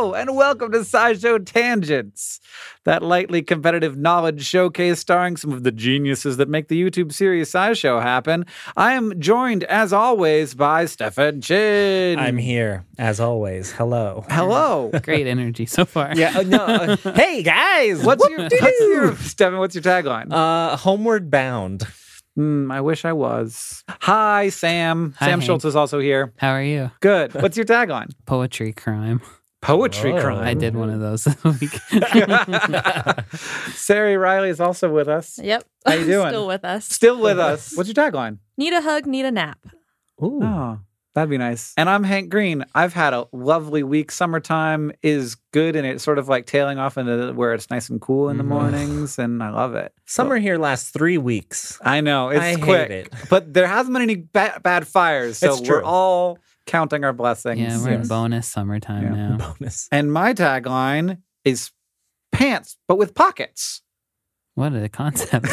Hello, and welcome to SciShow Tangents, that lightly competitive knowledge showcase starring some of the geniuses that make the YouTube series SciShow happen. I am joined, as always, by Stefan Chin. I'm here, as always. Hello. Hello. Great energy so far. Yeah. Hey, guys. What's your Stefan, what's your tagline? Homeward Bound. I wish I was. Hi, Sam. Hi, Sam Hank. Schultz is also here. How are you? Good. What's your tagline? Poetry crime. Poetry Oh. crime. I did one of those this week. Sari Riley is also with us. Yep. How you doing? Still with us. Still with us. What's your tagline? Need a hug, need a nap. Ooh. Oh, that'd be nice. And I'm Hank Green. I've had a lovely week. Summertime is good, and it's sort of like tailing off into where it's nice and cool in the mornings, and I love it. Summer here lasts 3 weeks. I know, it's I quick. hate it. But there hasn't been any bad fires, so It's true. we're all counting our blessings. Yeah, we're in bonus summertime Yeah. now. Bonus. And my tagline is pants, but with pockets. What a concept.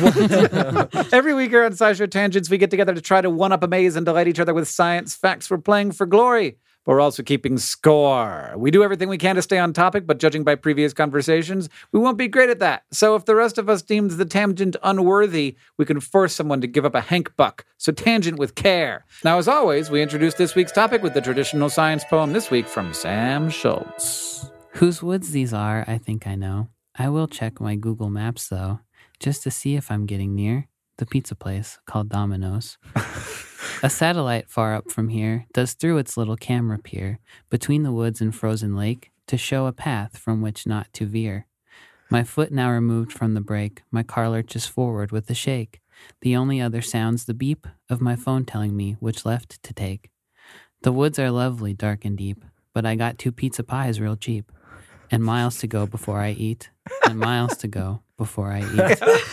Every week here on SciShow Tangents, we get together to try to one-up, amaze, and delight each other with science facts. We're playing for glory, but we're also keeping score. We do everything we can to stay on topic, but judging by previous conversations, we won't be great at that. So if the rest of us deems the tangent unworthy, we can force someone to give up a Hank buck. So tangent with care. Now, as always, we introduce this week's topic with the traditional science poem this week from Sam Schultz. Whose woods these are, I think I know. I will check my Google Maps, though, just to see if I'm getting near the pizza place called Domino's. A satellite far up from here does through its little camera peer between the woods and frozen lake to show a path from which not to veer. My foot now removed from the brake, my car lurches forward with a shake. The only other sound's the beep of my phone telling me which left to take. The woods are lovely, dark and deep, but I got 2 pizza pies real cheap. And miles to go before I eat. And miles to go before I eat.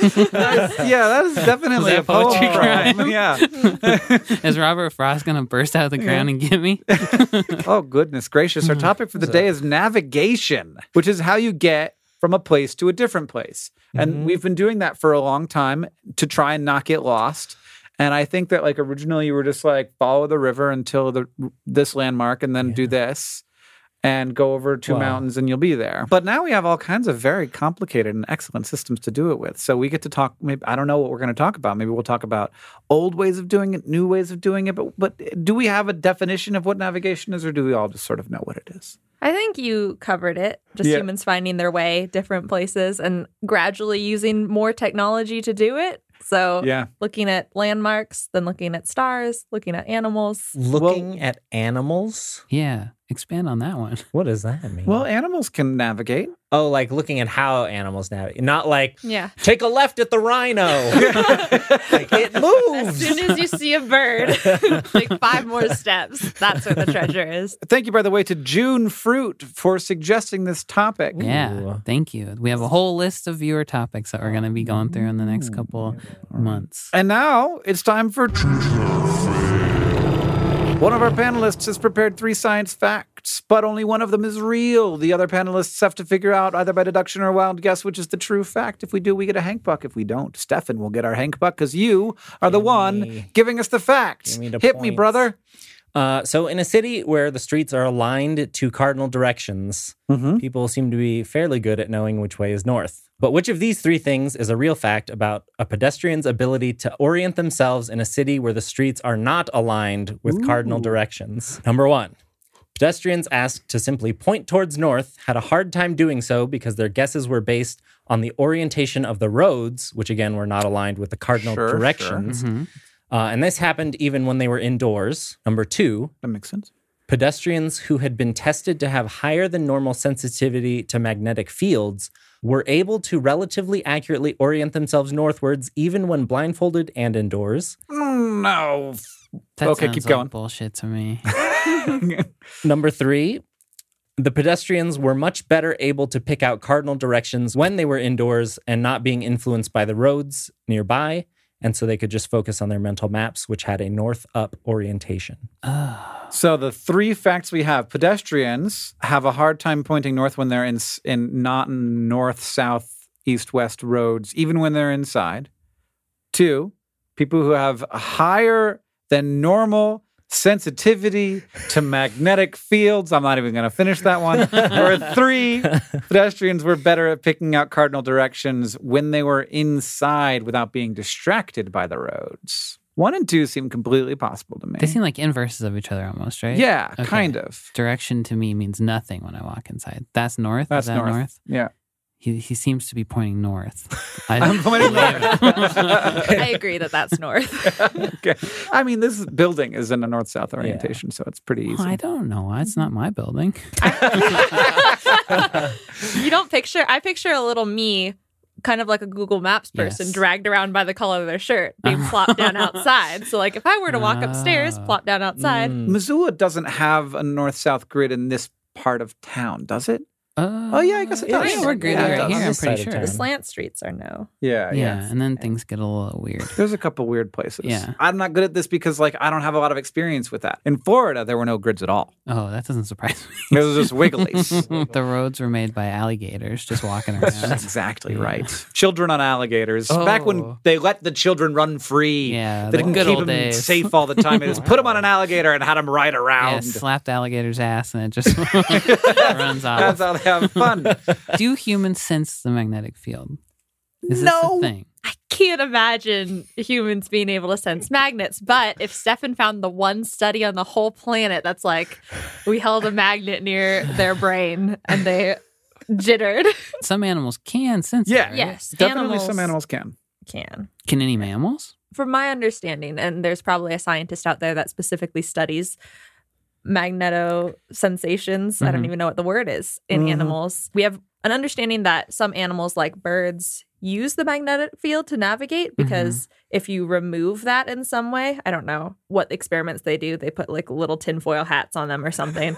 Yeah, that is definitely Is a that poetry poem. crime? Yeah. Is Robert Frost going to burst out of the ground and get me? Oh, goodness gracious. Our topic for the day is navigation, which is how you get from a place to a different place. And we've been doing that for a long time to try and not get lost. And I think that, like, originally you were just like, follow the river until this landmark and then do this and go over 2 mountains and you'll be there. But now we have all kinds of very complicated and excellent systems to do it with. So we get to talk, maybe, I don't know what we're going to talk about. Maybe we'll talk about old ways of doing it, new ways of doing it. But do we have a definition of what navigation is, or do we all just sort of know what it is? I think you covered it. Just Yeah. humans finding their way different places and gradually using more technology to do it. So Yeah. looking at landmarks, then looking at stars, looking at animals. Looking at animals? Yeah, expand on that one. What does that mean? Well, animals can navigate. oh, like looking at how animals navigate. Not like, Yeah. take a left at the rhino. Like, it As moves. soon as you see a bird, like 5 more steps. That's where the treasure is. Thank you, by the way, to June Fruit for suggesting this topic. Yeah, Ooh. thank you. We have a whole list of viewer topics that we're going to be going through in the next couple months. And now it's time for... One of our panelists has prepared 3 science facts, but only one of them is real. The other panelists have to figure out, either by deduction or a wild guess, which is the true fact. If we do, we get a Hank buck. If we don't, Stefan will get our Hank buck because you are the one giving us the facts. Give me the Hit me, points. brother. So in a city where the streets are aligned to cardinal directions, people seem to be fairly good at knowing which way is north. But which of these 3 things is a real fact about a pedestrian's ability to orient themselves in a city where the streets are not aligned with cardinal directions? Number 1. Pedestrians asked to simply point towards north had a hard time doing so because their guesses were based on the orientation of the roads, which again were not aligned with the cardinal Sure, directions. And this happened even when they were indoors. Number 2, That makes sense. pedestrians who had been tested to have higher than normal sensitivity to magnetic fields were able to relatively accurately orient themselves northwards even when blindfolded and indoors. No. That Okay, sounds keep like going. bullshit to me. Number 3, the pedestrians were much better able to pick out cardinal directions when they were indoors and not being influenced by the roads nearby. And so they could just focus on their mental maps, which had a north-up orientation. So the 3 facts we have: pedestrians have a hard time pointing north when they're in not north, south, east, west roads, even when they're inside. 2, people who have a higher than normal sensitivity to magnetic fields. I'm not even going to finish that one. Or 3, pedestrians were better at picking out cardinal directions when they were inside without being distracted by the roads. 1 and 2 seem completely possible to me. They seem like inverses of each other almost, right? Yeah, Okay. kind of. Direction to me means nothing when I walk inside. That's north? That's Is that north? Yeah. He seems to be pointing north. I'm pointing north. I agree that that's north. Okay. I mean, this building is in a north-south orientation, so it's pretty easy. Oh, I don't know. It's not my building. You don't picture, I picture a little me, kind of like a Google Maps person, Yes. dragged around by the collar of their shirt, being plopped down outside. So, like, if I were to walk upstairs, plop down outside, Missoula doesn't have a north-south grid in this part of town, does it? Oh, yeah, I guess it does. Yeah, we're good Yeah, it right does. here, On I'm this pretty side of sure. the town. slant streets are no. Yeah, Yeah, and then things get a little weird. There's a couple weird places. Yeah. I'm not good at this because, like, I don't have a lot of experience with that. In Florida, there were no grids at all. Oh, that doesn't surprise me. It was just wigglies. The roads were made by alligators just walking That's around. exactly Yeah. right. Children on alligators. Back when Oh. they let the children run free. Yeah, They the didn't good keep old them days. safe all the time. They just put them on an alligator and had them ride Yeah, around. slap the alligator's ass and it just runs off. That's how they have fun. Do humans sense the magnetic field? Is No. this a thing? I can't imagine humans being able to sense magnets. But if Stefan found the one study on the whole planet that's like, we held a magnet near their brain and they jittered. Some animals can sense it, Yeah. right? Yes, Definitely some animals can. can. Can any mammals? From my understanding, and there's probably a scientist out there that specifically studies magnetosensations. I don't even know what the word is in animals. We have an understanding that some animals, like birds, use the magnetic field to navigate because if you remove that in some way, I don't know what experiments they do. They put like little tinfoil hats on them or something.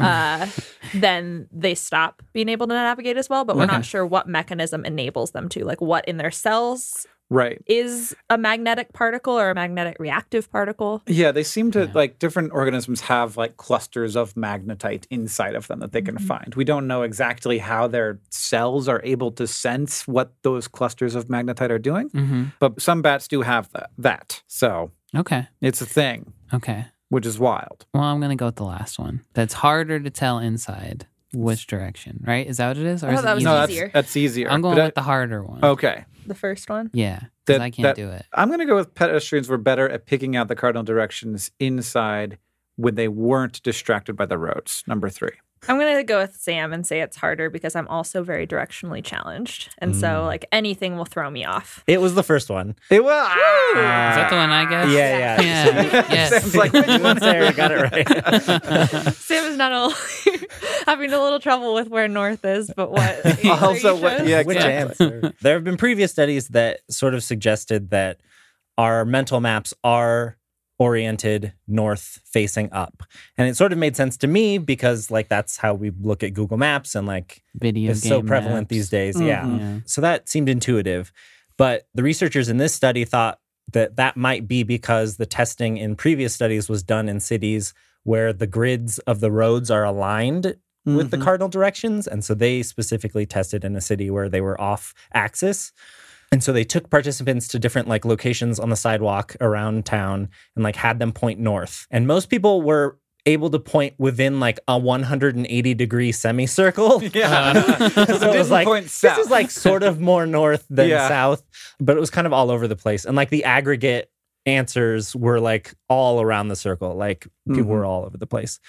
Then they stop being able to navigate as well. But we're Okay. not sure what mechanism enables them to. Like what in their cells Right. is a magnetic particle or a magnetic reactive particle. Yeah, they seem to, like, different organisms have, like, clusters of magnetite inside of them that they can find. We don't know exactly how their cells are able to sense what those clusters of magnetite are doing, but some bats do have that. So Okay. it's a thing, Okay. which is wild. Well, I'm going to go with the last one. That's harder to tell inside which direction, right? Is that what it is? Or I is thought that it was easier? No, easier. that's easier. I'm going But with the harder one. Okay. The first one. Yeah, because That- I can't that- do it. I'm going to go with pedestrians were better at picking out the cardinal directions inside when they weren't distracted by the roads. Number 3. I'm going to go with Sam and say it's harder because I'm also very directionally challenged. And so, like, anything will throw me off. It was the first one. It will. Is that the one I guess? Yeah. Yeah. Yes. Sounds like which one? Sarah got it right. Sam is not only having a little trouble with where north is, but what. Also, what? Yeah, Which exactly. answer? There have been previous studies that sort of suggested that our mental maps are oriented north facing up. And it sort of made sense to me because like that's how we look at Google Maps and like Video it's game so prevalent maps. these days. Yeah. Yeah. So that seemed intuitive. But the researchers in this study thought that that might be because the testing in previous studies was done in cities where the grids of the roads are aligned with the cardinal directions. And so they specifically tested in a city where they were off axis. And so they took participants to different like locations on the sidewalk around town and like had them point north. And most people were able to point within like a 180 degree semicircle. Yeah. So it was didn't like, point this south. is like sort of more north than Yeah. south, but it was kind of all over the place. And like the aggregate answers were like all around the circle. Like people were all over the place.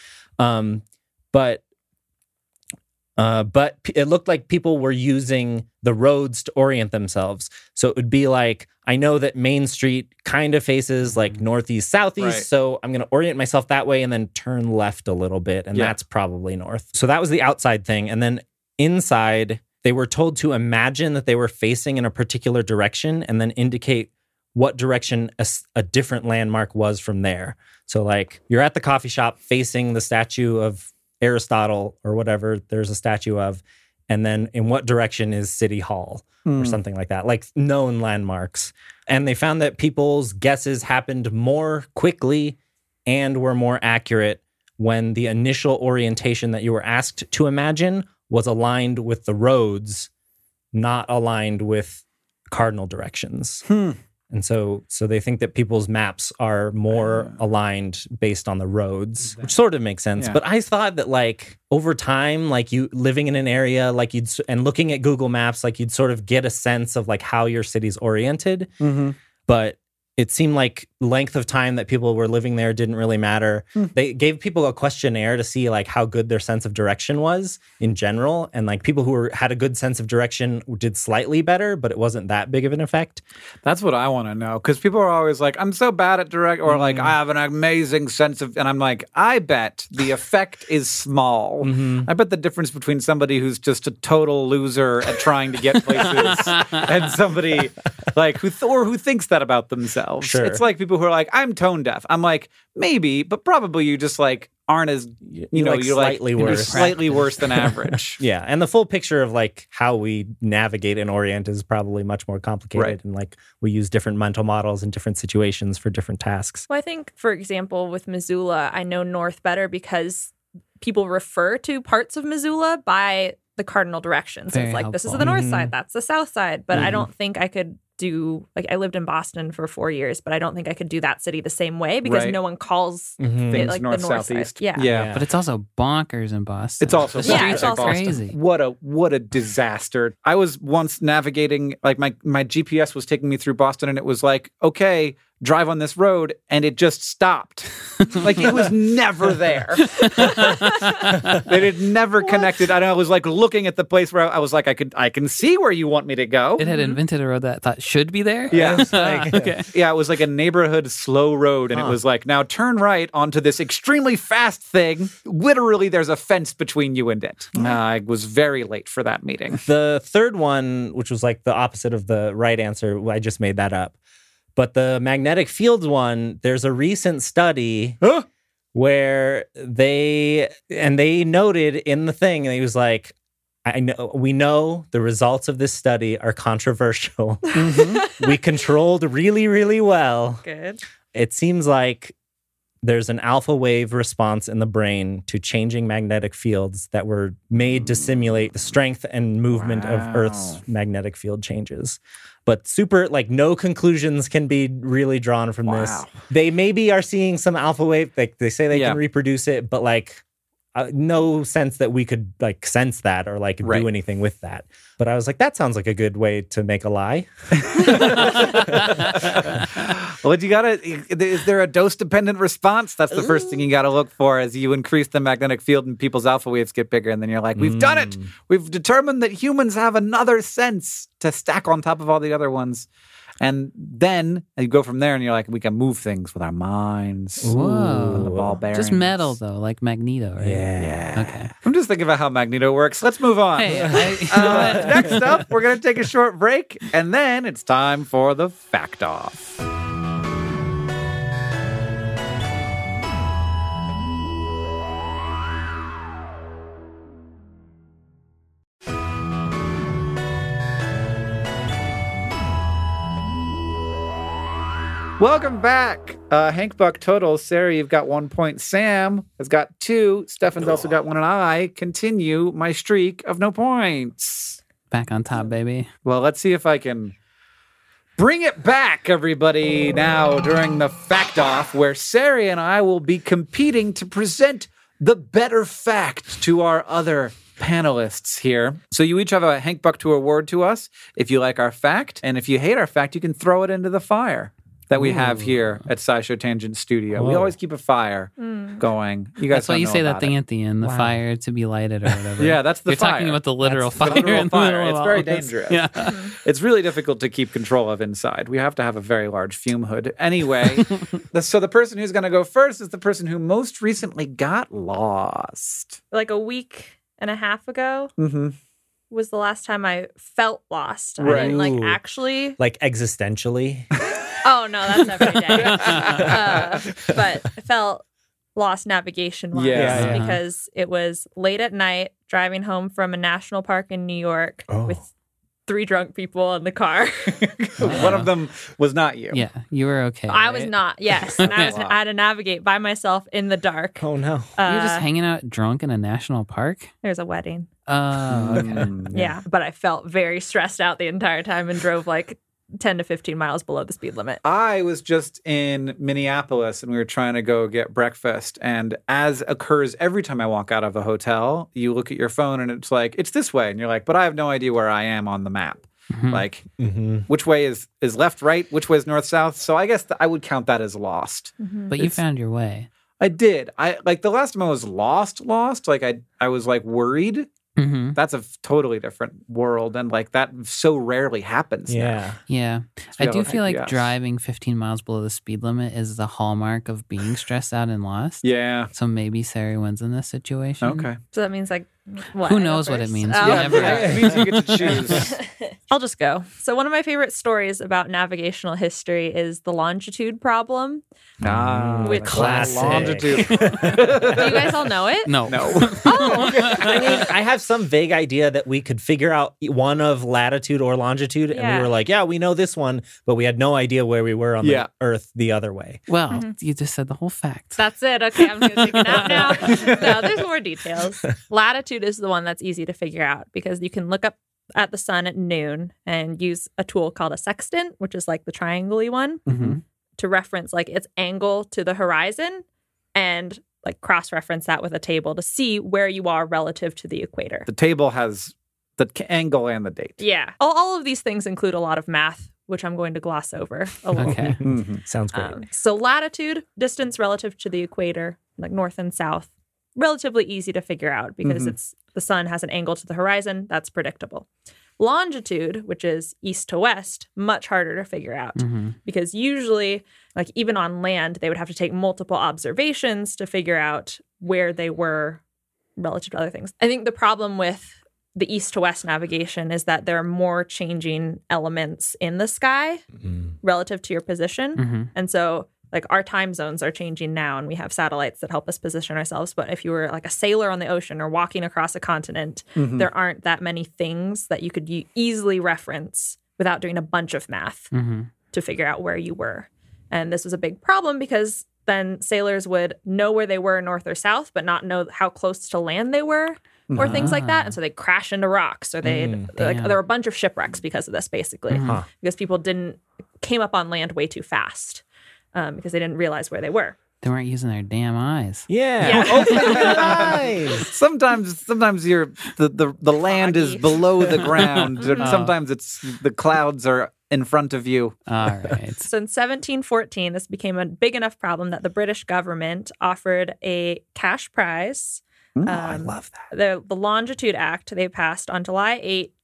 But it looked like people were using the roads to orient themselves. So it would be like, I know that Main Street kind of faces like northeast, southeast. Right. So I'm going to orient myself that way and then turn left a little bit. And Yeah. that's probably north. So that was the outside thing. And then inside, they were told to imagine that they were facing in a particular direction and then indicate what direction a different landmark was from there. So like you're at the coffee shop facing the statue of Aristotle or whatever there's a statue of, and then in what direction is City Hall or something like that, like known landmarks. And they found that people's guesses happened more quickly and were more accurate when the initial orientation that you were asked to imagine was aligned with the roads, not aligned with cardinal directions. And And so they think that people's maps are more aligned based on the roads, which sort of makes sense. Yeah. But I thought that like over time, like you living in an area, like and looking at Google Maps, like you'd sort of get a sense of like how your city's oriented. But it seemed like length of time that people were living there didn't really matter. They gave people a questionnaire to see like how good their sense of direction was in general. And like people who had a good sense of direction did slightly better, but it wasn't that big of an effect. That's what I want to know. Because people are always like, I'm so bad at direct, or like, I have an amazing sense of, and I'm like, I bet the effect is small. I bet the difference between somebody who's just a total loser at trying to get places and somebody like who thinks that about themselves. Sure. It's like people who are like, I'm tone deaf. I'm like, maybe, but probably you just like aren't as, you know, like you're slightly like, you're worse. slightly worse than average. Yeah. And the full picture of like how we navigate and orient is probably much more complicated. Right. And like we use different mental models in different situations for different tasks. Well, I think, for example, with Missoula, I know north better because people refer to parts of Missoula by the cardinal directions. Very It's like, this is helpful. the north side, that's the south side. But I don't think I could do, like, I lived in Boston for 4 years, but I don't think I could do that city the same way because Right. no one calls Things it like north, the north southeast. side. Yeah. Yeah. But it's also bonkers in Boston. It's also The Yeah, streets it's are also crazy. What a disaster. I was once navigating, like my GPS was taking me through Boston and it was like, okay, drive on this road, and it just stopped. Like it was never there. It had never connected. I was like looking at the place where I was like, I can see where you want me to go. It had invented a road that I thought should be there. Yeah. Okay. Yeah, it was like a neighborhood slow road, and it was like, now turn right onto this extremely fast thing. Literally, there's a fence between you and it. I was very late for that meeting. The third one, which was like the opposite of the right answer, I just made that up. But the magnetic fields one, there's a recent study where they noted in the thing, and he was like, we know the results of this study are controversial. We controlled really, really well. Good. It seems like there's an alpha wave response in the brain to changing magnetic fields that were made to simulate the strength and movement of Earth's magnetic field changes. But no conclusions can be really drawn from this. Wow. They maybe are seeing some alpha wave, like they say they can reproduce it, but like no sense that we could like sense that or like do anything with that. But I was like, that sounds like a good way to make a lie. Well, is there a dose-dependent response? That's the first thing you got to look for as you increase the magnetic field and people's alpha waves get bigger. And then you're like, we've done it. We've determined that humans have another sense to stack on top of all the other ones. And then you go from there and you're like, we can move things with our minds. Whoa. And the ball bearings. Just metal, though, like Magneto, right? Yeah. Okay. I'm just thinking about how Magneto works. Let's move on. Hey, Next up, we're going to take a short break, and then it's time for the Fact Off. Welcome back. Hank Buck total. Sarah, you've got 1 point. Sam has got 2. Stefan's also got 1, and I continue my streak of no points. Back on top, baby. Well, let's see if I can bring it back, everybody, now during the Fact Off, where Sarah and I will be competing to present the better fact to our other panelists here. So you each have a Hank Buck to award to us if you like our fact, and if you hate our fact, you can throw it into the fire that we have here at SciShow Tangent Studio. We always keep a fire going. You guys That's why don't you know say about that thing it. at the end, the fire to be lighted or whatever. Yeah, that's the You're fire. talking about the literal That's the fire. literal in the fire. middle of It's all very of this. dangerous. Yeah. It's really difficult to keep control of inside. We have to have a very large fume hood. Anyway, so the person who's going to go first is the person who most recently got lost. Like a week and a half ago was the last time I felt lost. I Right. didn't like Ooh. actually. Like existentially. Oh no, that's every day. But I felt lost navigation wise Yeah. because it was late at night driving home from a national park in New York with 3 drunk people in the car. One of them was not you. Yeah, you were okay. I was right? not. Yes, and I had to navigate by myself in the dark. Oh no. You were just hanging out drunk in a national park? There's a wedding. Oh, okay. Mm, Yeah, but I felt very stressed out the entire time and drove like 10 to 15 miles below the speed limit. I was just in Minneapolis and we were trying to go get breakfast. And as occurs every time I walk out of a hotel, you look at your phone and it's like, it's this way. And you're like, but I have no idea where I am on the map. Like, which way is left, right? Which way is north, south? So I guess I would count that as lost. But you found your way. I did. I like the last time I was lost. Like I was like worried. That's a totally different world, and like that so rarely happens. Yeah. Yeah. I do feel like GPS. driving 15 miles below the speed limit is the hallmark of being stressed out and lost. Yeah. So maybe Sari wins in this situation. Okay. So that means like, what? Who I go knows what it first? means? Oh. You never- It means you get to choose. I'll just go. So one of my favorite stories about navigational history is the longitude problem. With classic. longitude. Do you guys all know it? No. No. I mean, I have some vague idea that we could figure out one of latitude or longitude, and Yeah. we were like, yeah, we know this one, but we had no idea where we were on Yeah. the Earth the other way. Well, you just said the whole fact. That's it. Okay, I'm going to take a nap now. No, there's more details. Latitude is the one that's easy to figure out because you can look up at the sun at noon and use a tool called a sextant, which is like the triangle-y one, to reference like its angle to the horizon and like cross-reference that with a table to see where you are relative to the equator. The table has the angle and the date. Yeah. All of these things include a lot of math, which I'm going to gloss over a little. Okay. Sounds great. So latitude, distance relative to the equator, like north and south, relatively easy to figure out because it's the sun has an angle to the horizon. That's predictable. Longitude, which is east to west, much harder to figure out because usually, like even on land, they would have to take multiple observations to figure out where they were relative to other things. I think the problem with the east to west navigation is that there are more changing elements in the sky relative to your position. And so like our time zones are changing now and we have satellites that help us position ourselves. But if you were like a sailor on the ocean or walking across a continent, there aren't that many things that you could easily reference without doing a bunch of math to figure out where you were. And this was a big problem because then sailors would know where they were north or south, but not know how close to land they were. Or things like that. And so they'd crash into rocks or they'd like there were a bunch of shipwrecks because of this, basically. Because people came up on land way too fast because they didn't realize where they were. They weren't using their damn eyes. Yeah. Open your eyes. Sometimes the land is Foggy. below the ground. And sometimes it's the clouds are in front of you. All right. So in 1714, this became a big enough problem that the British government offered a cash prize. I love that. The Longitude Act they passed on July 8th,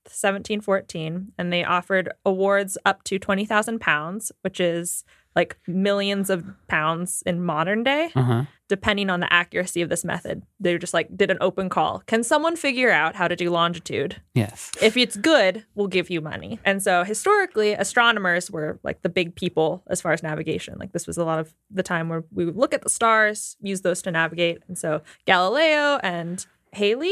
1714, and they offered awards up to £20,000, which is like millions of pounds in modern day, depending on the accuracy of this method. They just like did an open call. Can someone figure out how to do longitude? Yes. If it's good, we'll give you money. And so historically, astronomers were like the big people as far as navigation. Like this was a lot of the time where we would look at the stars, use those to navigate. And so Galileo and Halley,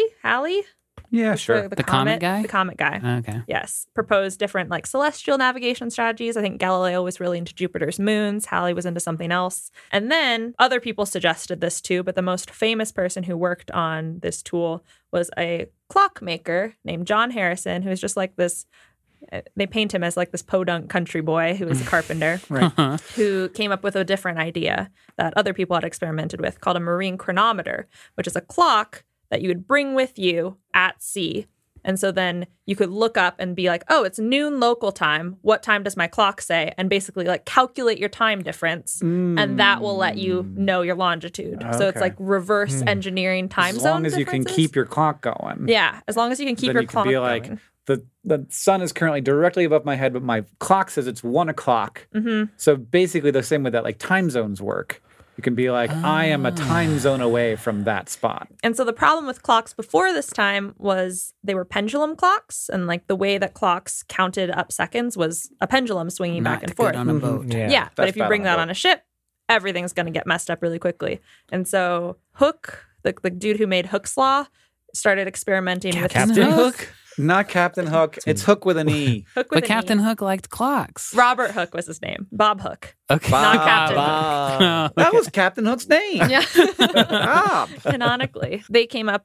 Yeah, sure. The comet guy? The comet guy. Okay. Yes. Proposed different like celestial navigation strategies. I think Galileo was really into Jupiter's moons. Halley was into something else. And then other people suggested this too, but the most famous person who worked on this tool was a clockmaker named John Harrison, who was just like this. They paint him as like this podunk country boy who was a carpenter, who came up with a different idea that other people had experimented with called a marine chronometer, which is a clock that you would bring with you at sea. And so then you could look up and be like, oh, it's noon local time. What time does my clock say? And basically like calculate your time difference. And that will let you know your longitude. So it's Okay. like reverse engineering time zone As long as you can differences. keep your clock going. Yeah, as long as you can keep Then your you can clock be like, going. the sun is currently directly above my head, but my clock says it's 1 o'clock. So basically the same way that like time zones work. You can be like, I am a time zone away from that spot. And so the problem with clocks before this time was they were pendulum clocks. And like the way that clocks counted up seconds was a pendulum swinging Not back and good forth. on a boat. Yeah, but that's if you bad bring on a that boat. on a ship, everything's going to get messed up really quickly. And so Hooke, the dude who made Hooke's Law, started experimenting with Captain Hook? Not Captain Hook. It's Hook with an E. Hook with But an Captain E. Hook liked clocks. Robert Hooke was his name. Bob Hooke. Okay. Not Captain Hook. That was Captain Hook's name. Yeah. Bob. Canonically. They came up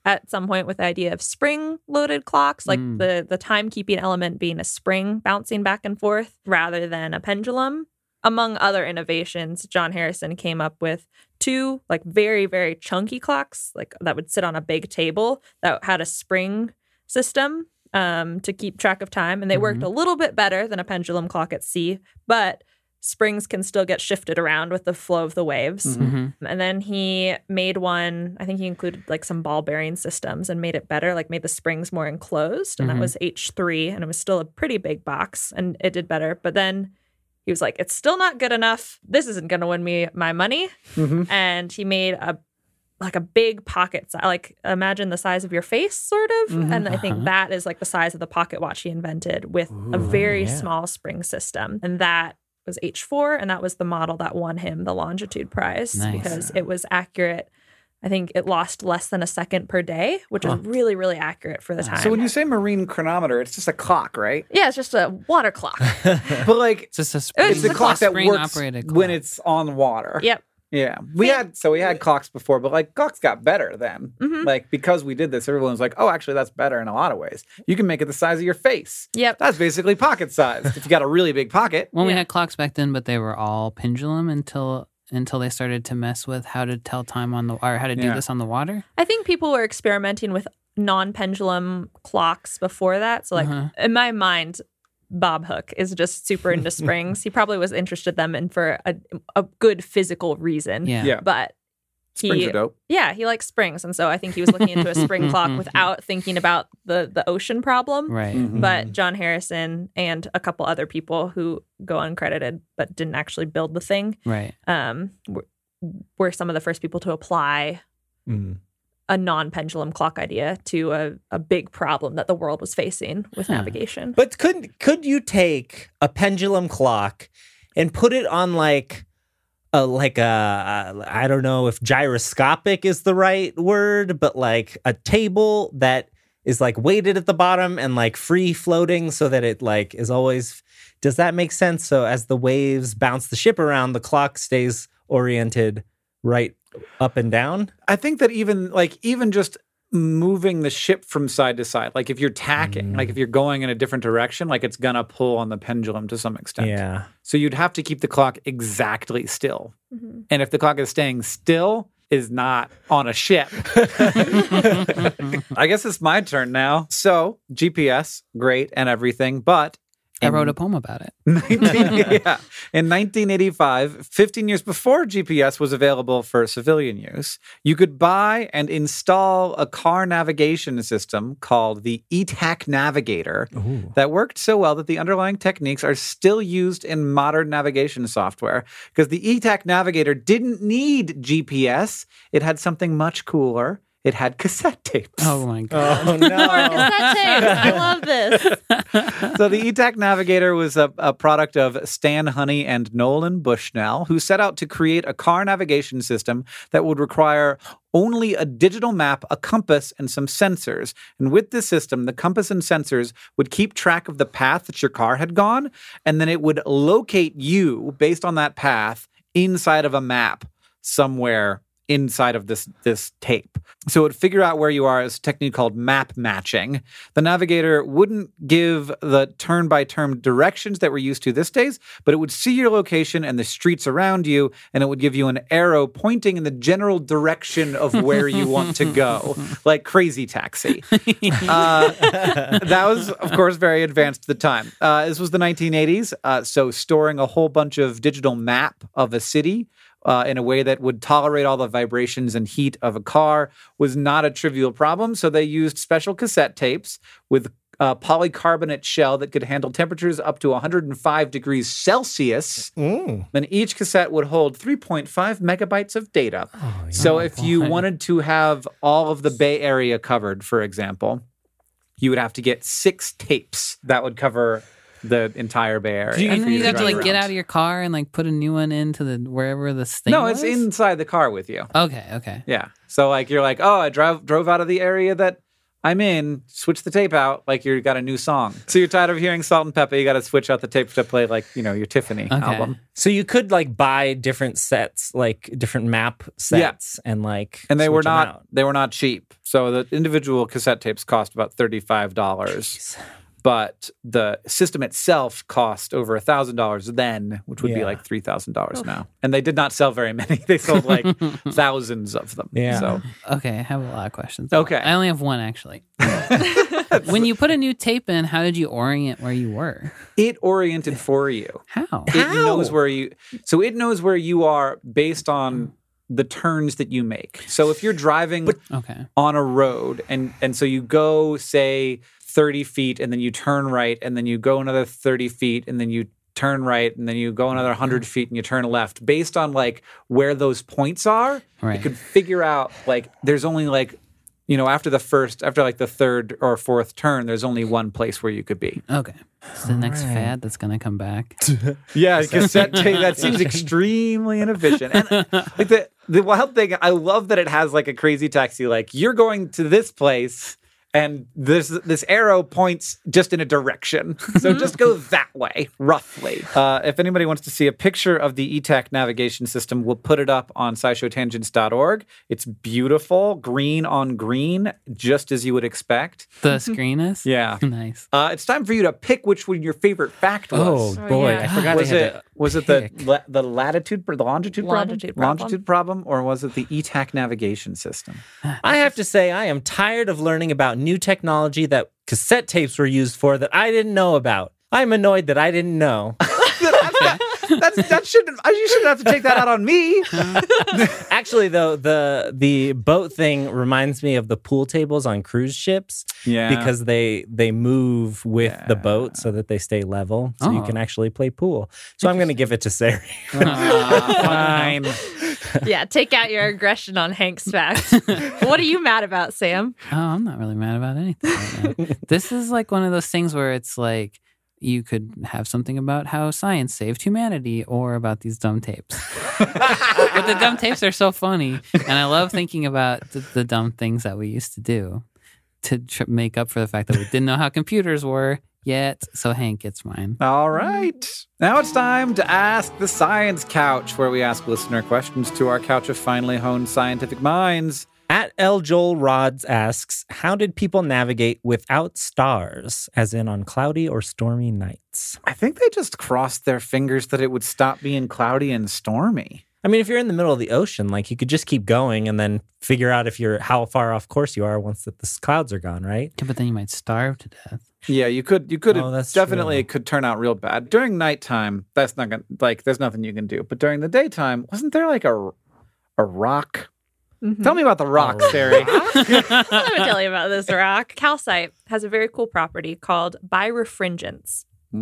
at some point with the idea of spring-loaded clocks, like the timekeeping element being a spring bouncing back and forth rather than a pendulum. Among other innovations, John Harrison came up with 2 like very, very chunky clocks like that would sit on a big table that had a spring system to keep track of time. And they worked a little bit better than a pendulum clock at sea, but springs can still get shifted around with the flow of the waves. And then he made one, I think he included like some ball bearing systems and made it better, like made the springs more enclosed. And that was H3. And it was still a pretty big box and it did better. But then he was like, it's still not good enough. This isn't going to win me my money. And he made a big pocket, like imagine the size of your face, sort of. And I think that is like the size of the pocket watch he invented with a very small spring system. And that was H4, and that was the model that won him the Longitude Prize because it was accurate. I think it lost less than a second per day, which is really, really accurate for the time. So when you say marine chronometer, it's just a clock, right? Yeah, it's just a water clock. But like, It's just a spring, it's the clock that works operated when it's on water. Yep. Yeah, we had clocks before, but like clocks got better then. Like because we did this, everyone was like, "Oh, actually, that's better in a lot of ways. You can make it the size of your face. Yep, that's basically pocket sized if you got a really big pocket." Well, we had clocks back then, but they were all pendulum until they started to mess with how to tell time on the or how to do this on the water. I think people were experimenting with non-pendulum clocks before that. So, like in my mind, Bob Hook is just super into springs. He probably was interested in them for a good physical reason. Yeah. But springs are dope. Yeah, he likes springs. And so I think he was looking into a spring clock without thinking about the ocean problem. Right. But John Harrison and a couple other people who go uncredited but didn't actually build the thing Right. were some of the first people to apply a non-pendulum clock idea to a big problem that the world was facing with navigation. But could you take a pendulum clock and put it on like a I don't know if gyroscopic is the right word, but like a table that is like weighted at the bottom and like free floating so that it like is always, does that make sense? So as the waves bounce the ship around, the clock stays oriented right up and down? I think that even just moving the ship from side to side, like if you're tacking, like if you're going in a different direction, like it's gonna pull on the pendulum to some extent. Yeah. So you'd have to keep the clock exactly still. And if the clock is staying still, is not on a ship. I guess it's my turn now. So GPS, great and everything, but I wrote a poem about it. In 1985, 15 years before GPS was available for civilian use, you could buy and install a car navigation system called the ETAC Navigator that worked so well that the underlying techniques are still used in modern navigation software. Because the ETAC Navigator didn't need GPS. It had something much cooler. It had cassette tapes. Oh my God. Oh no. More cassette tapes. I love this. So the ETAC Navigator was a product of Stan Honey and Nolan Bushnell, who set out to create a car navigation system that would require only a digital map, a compass, and some sensors. And with this system, the compass and sensors would keep track of the path that your car had gone, and then it would locate you based on that path inside of a map somewhere inside of this tape. So it would figure out where you are as a technique called map matching. The navigator wouldn't give the turn-by-turn directions that we're used to these days, but it would see your location and the streets around you, and it would give you an arrow pointing in the general direction of where you want to go, like Crazy Taxi. That was, of course, very advanced at the time. This was the 1980s, so storing a whole bunch of digital map of a city in a way that would tolerate all the vibrations and heat of a car was not a trivial problem. So they used special cassette tapes with a polycarbonate shell that could handle temperatures up to 105 degrees Celsius. Then each cassette would hold 3.5 megabytes of data. So if you wanted to have all of the Bay Area covered, for example, you would have to get 6 tapes that would cover the entire Bay Area. And then you have to like get out of your car and like put a new one into the wherever this thing No, was? it's inside the car with you. Okay. Yeah. So like you're like, oh, I drove out of the area that I'm in. Switch the tape out like you got a new song. So you're tired of hearing Salt and Pepper. You got to switch out the tape to play like, your Tiffany album. So you could like buy different sets, like different map sets, and like. And they were switch them not. out. They were not cheap. So the individual cassette tapes cost about $35. But the system itself cost over $1,000 then, which would be like $3,000 now. And they did not sell very many. They sold like thousands of them. Yeah. So Okay, I have a lot of questions. Okay. I only have one, actually. When you put a new tape in, how did you orient where you were? it oriented for you. How? It knows where you. So it knows where you are based on the turns that you make. So if you're driving Okay. on a road and so you go, say, 30 feet and then you turn right and then you go another 30 feet and then you turn right and then you go another 100 feet and you turn left, based on like where those points are, Right. you could figure out like there's only like, after like the third or fourth turn, there's only one place where you could be. Okay. It's the next fad that's going to come back. Yeah, cassette tape. That seems extremely inefficient. And like the wild thing, I love that it has like a crazy taxi. Like you're going to this place, and this arrow points just in a direction. So just go that way, roughly. If anybody wants to see a picture of the ETAC navigation system, we'll put it up on scishowtangents.org. It's beautiful, green on green, just as you would expect. The screen is? Yeah. Nice. It's time for you to pick which one your favorite fact was. Oh boy, yeah. I forgot Was it the latitude, the longitude Longitude problem, or was it the ETAC navigation system? I have to say, I am tired of learning about new technology that cassette tapes were used for that I didn't know about. I'm annoyed that I didn't know. That shouldn't. You shouldn't have to take that out on me. Actually, though, the boat thing reminds me of the pool tables on cruise ships. Yeah. Because they move with the boat so that they stay level, so you can actually play pool. So I'm going to give it to Sari. Fine. Yeah, take out your aggression on Hank's fact. What are you mad about, Sam? Oh, I'm not really mad about anything right now. This is like one of those things where it's like you could have something about how science saved humanity or about these dumb tapes. But the dumb tapes are so funny. And I love thinking about the dumb things that we used to do to make up for the fact that we didn't know how computers were yet. So Hank gets mine. All right. Now it's time to ask the Science Couch, where we ask listener questions to our couch of finely honed scientific minds. At L. Joel Rods asks, how did people navigate without stars, as in on cloudy or stormy nights? I think they just crossed their fingers that it would stop being cloudy and stormy. I mean, if you're in the middle of the ocean, like you could just keep going and then figure out how far off course you are once the clouds are gone, right? Yeah, but then you might starve to death. Yeah, you could. Oh, that's Definitely, true. it could turn out real bad during nighttime. That's not gonna there's nothing you can do. But during the daytime, wasn't there like a rock? Mm-hmm. Tell me about the rock, Sari. I'm going to tell you about this rock. Calcite has a very cool property called birefringence.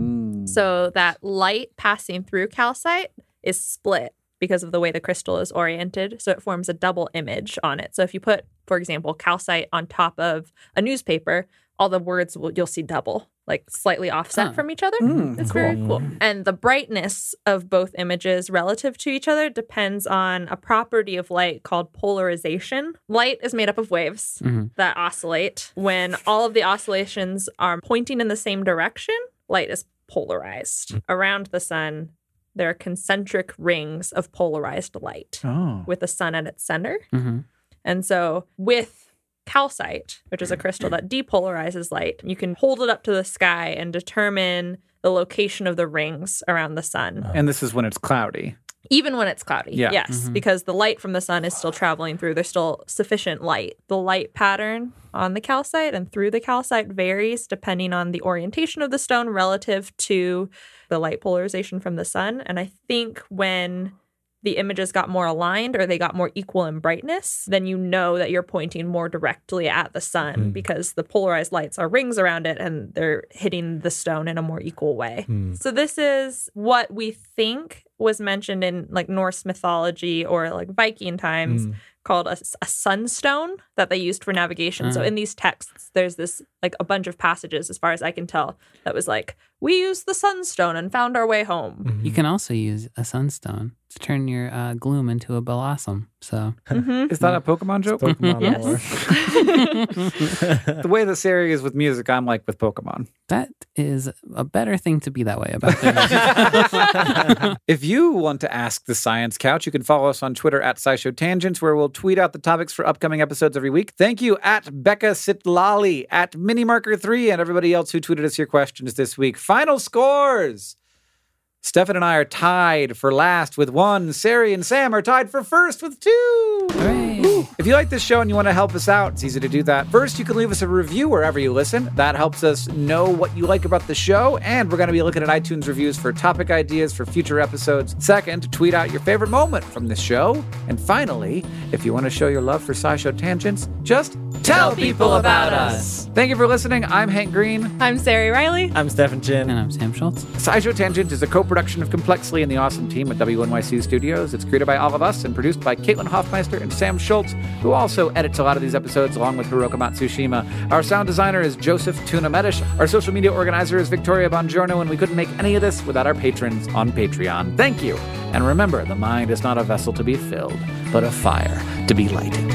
So that light passing through calcite is split because of the way the crystal is oriented. So it forms a double image on it. So if you put, for example, calcite on top of a newspaper, all the words you'll see double, like slightly offset from each other. It's very cool. And the brightness of both images relative to each other depends on a property of light called polarization. Light is made up of waves that oscillate. When all of the oscillations are pointing in the same direction, light is polarized. Around the sun, there are concentric rings of polarized light with the sun at its center. And so with calcite, which is a crystal that depolarizes light, you can hold it up to the sky and determine the location of the rings around the sun. And this is when it's cloudy. Even when it's cloudy, Yeah. yes, because the light from the sun is still traveling through. There's still sufficient light. The light pattern on the calcite and through the calcite varies depending on the orientation of the stone relative to the light polarization from the sun. And I think when the images got more aligned or they got more equal in brightness, then you know that you're pointing more directly at the sun because the polarized lights are rings around it and they're hitting the stone in a more equal way. So this is what we think was mentioned in like Norse mythology or like Viking times called a sunstone that they used for navigation. So in these texts, there's this like a bunch of passages, as far as I can tell, that was like, we used the sunstone and found our way home. You can also use a sunstone to turn your gloom into a blossom. So Is that a Pokemon joke? Pokemon Yes. lore. The way that Sari is with music, I'm like with Pokemon. that is a better thing to be that way about their music. If you want to ask the Science Couch, you can follow us on Twitter at SciShow Tangents, where we'll tweet out the topics for upcoming episodes every week. Thank you at Becca Sitlali, at Minimarker3, and everybody else who tweeted us your questions this week. Final scores! Stefan and I are tied for last with 1. Sari and Sam are tied for first with 2. Hooray. If you like this show and you want to help us out, it's easy to do that. First, you can leave us a review wherever you listen. That helps us know what you like about the show, and we're going to be looking at iTunes reviews for topic ideas for future episodes. Second, tweet out your favorite moment from this show. And finally, if you want to show your love for SciShow Tangents, just tell people about us. Thank you for listening. I'm Hank Green. I'm Sari Riley. I'm Stefan Chin. And I'm Sam Schultz. SciShow Tangent is a co-production of Complexly and the awesome team at WNYC Studios. It's created by all of us and produced by Caitlin Hoffmeister and Sam Schultz, who also edits a lot of these episodes along with Hiroka Matsushima. Our sound designer is Joseph Tuna Medish. Our social media organizer is Victoria Bongiorno, and we couldn't make any of this without our patrons on Patreon. Thank you. And remember, the mind is not a vessel to be filled, but a fire to be lighted.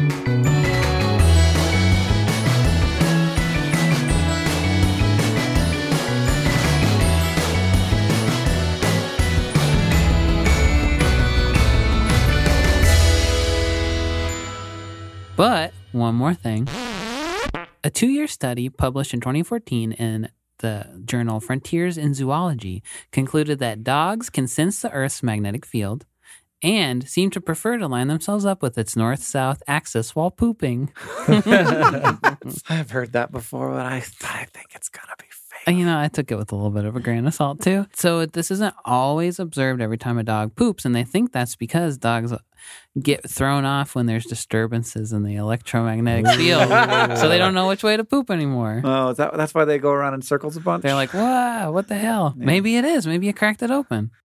But one more thing. A 2-year study published in 2014 in the journal Frontiers in Zoology concluded that dogs can sense the Earth's magnetic field and seem to prefer to line themselves up with its north-south axis while pooping. I've heard that before, but I think it's gonna be fake. You know, I took it with a little bit of a grain of salt, too. So this isn't always observed every time a dog poops, and they think that's because dogs get thrown off when there's disturbances in the electromagnetic field. So they don't know which way to poop anymore. Oh, that's why they go around in circles a bunch? They're like, "Wow, what the hell?" Yeah. Maybe it is. Maybe you cracked it open.